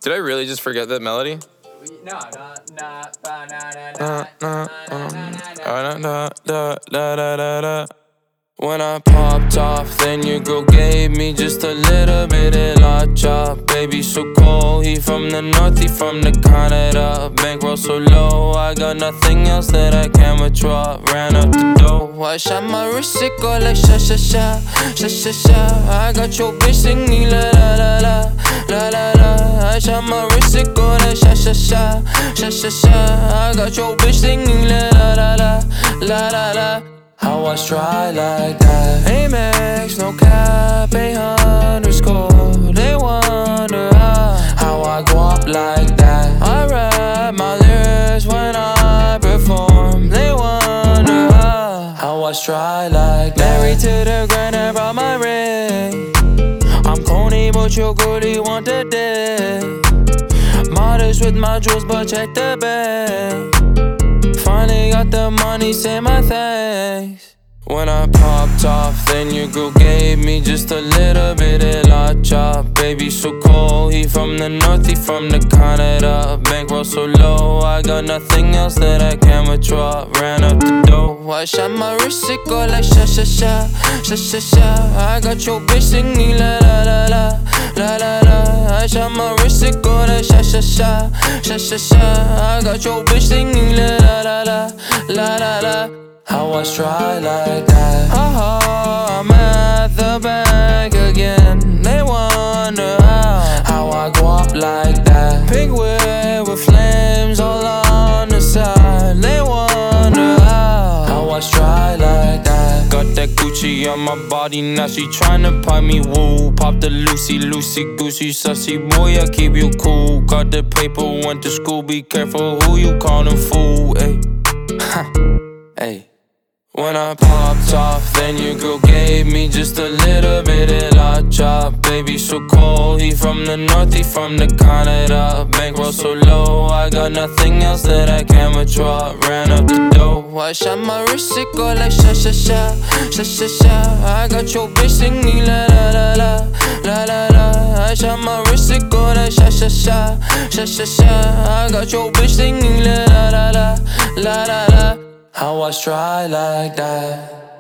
Did I really just forget that melody? No. When I popped off, then your girl gave me just a little bit of la chop. Baby so cold, he from the north, he from the Canada. Bankroll so low, I got nothing else that I can withdraw. Ran up the dough, I shot my wrist, it go like sha sha sha, sha sha sha. I got your bitch singing la la la la, la la la. I shot my wrist, it go like sha sha sha, sha sha sha. I got your bitch singing la la la la, la la la. How I try like that? Amex, no cap, 800 They wonder how I go up like that. I rap my lyrics when I perform. They wonder how I try like that. Married to the grind, I brought my ring. I'm corny, but your girlie want the dick. Modest with my jewels, but check the bag. Finally got the money, say my thanks. When I popped off, then your girl gave me just a little bit of la chop. Baby so cold, he from the north, he from the Canada. Bankroll so low, I got nothing else that I can withdraw. Ran up the dough, I shot my wrist, it go like sha sha sha, sha sha sha. I got your bitch singing la la la la, la la la. I shot my wrist, it go like sha sha sha, sha sha sha. I got your bitch singing la la la la, la la la. How I try like that? I'm at the bank again. They wonder how I go up like that. Pink whip with flames all on the side. They wonder how I try like that. Got that Gucci on my body, now she tryna pipe me woo. Pop the Lucy, goosey, sussy boy, I keep you cool. Got the paper, went to school, be careful who you callin' fool. Ayy, ayy. When I popped off, then your girl gave me just a little bit of la chop. Baby so cold, he from the north, he from the Canada. Bankroll so low, I got nothing else that I can withdraw. Ran up the dough, I shot my wrist, it go like sha sha sha, sha sha sha. I got your bitch singing la la la la, la la la. I shot my wrist, it go like sha sha sha, sha sha sha. I got your bitch singing la la la la, la la la. How I try like that?